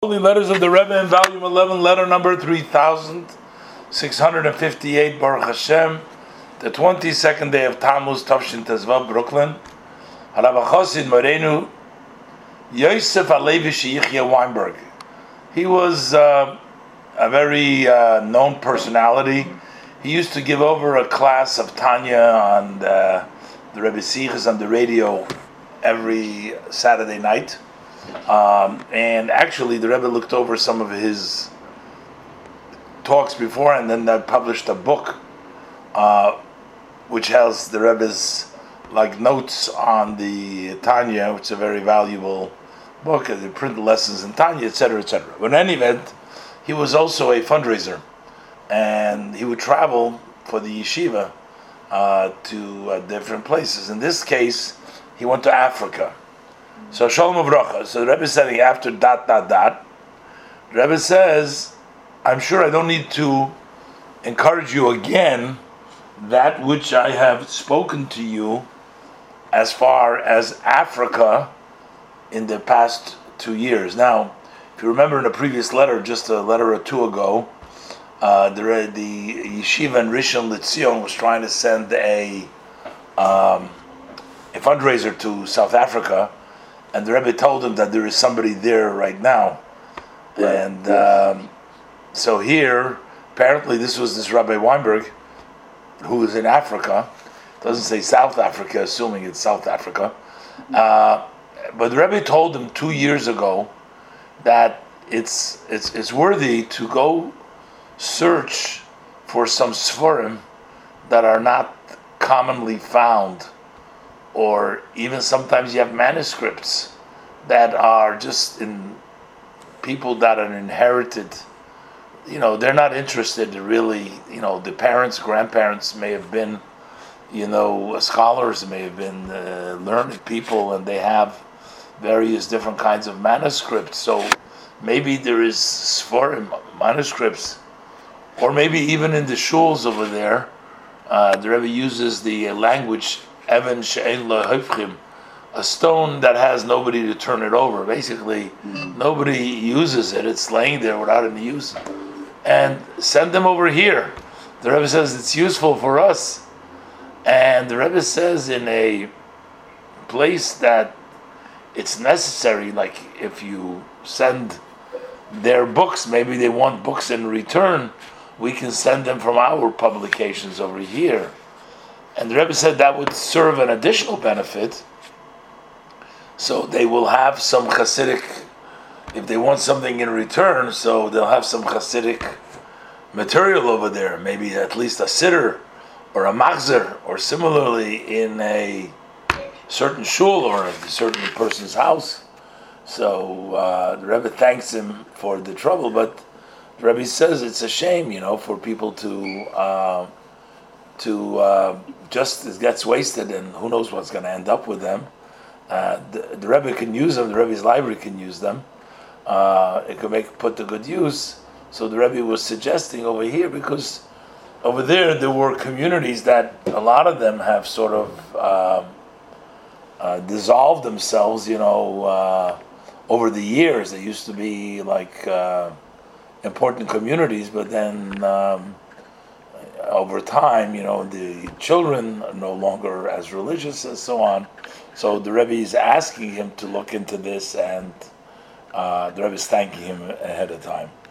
Holy Letters of the Rebbe in Volume 11, letter number 3658, Baruch Hashem, the 22nd day of Tammuz, Tavshin Tezvav, Brooklyn. Harav Chosid Morenu, Yosef Alevi Sheyichya Weinberg. He was a very known personality. He used to give over a class of Tanya on the Rebbe Sichos on the radio every Saturday night. And actually, the Rebbe looked over some of his talks before, and then published a book, which has the Rebbe's notes on the Tanya, which is a very valuable book. They print lessons in Tanya, etc., etc. But in any event, he was also a fundraiser, and he would travel for the yeshiva to different places. In this case, he went to Africa. So Shalom Uvracha. So the Rebbe is saying after ... The Rebbe says, I'm sure I don't need to encourage you again that which I have spoken to you as far as Africa in the past 2 years. Now, if you remember in a previous letter, just a letter or two ago, the yeshiva in Rishon LeZion was trying to send a fundraiser to South Africa. And the Rebbe told him that there is somebody there right now. Right. And so here, apparently this was this Rabbi Weinberg, who is in Africa. It doesn't say South Africa, assuming it's South Africa. But the Rebbe told him 2 years ago that it's worthy to go search for some Sforim that are not commonly found, or even sometimes you have manuscripts that are just in people that are inherited. They're not interested really. The parents, grandparents may have been, scholars, may have been learned people, and they have various different kinds of manuscripts. So maybe there is Sforim manuscripts, or maybe even in the shuls over there, the Rebbe uses the language Evan she'ein lo hofchim, a stone that has nobody to turn it over. Basically, nobody uses it. It's laying there without any use. And send them over here. The Rebbe says it's useful for us. And the Rebbe says in a place that it's necessary, like if you send their books, maybe they want books in return, we can send them from our publications over here. And the Rebbe said that would serve an additional benefit. So they will have some Hasidic, if they want something in return, so they'll have some Hasidic material over there, maybe at least a siddur or a machzer, or similarly in a certain shul or a certain person's house. So the Rebbe thanks him for the trouble, but the Rebbe says it's a shame, for people to just it gets wasted, and who knows what's going to end up with them. The Rebbe can use them. The Rebbe's library can use them. It could put to good use. So the Rebbe was suggesting over here, because over there were communities that a lot of them have sort of dissolved themselves. Over the years, they used to be important communities, but then over time, the children are no longer as religious and so on. So the Rebbe is asking him to look into this, and the Rebbe is thanking him ahead of time.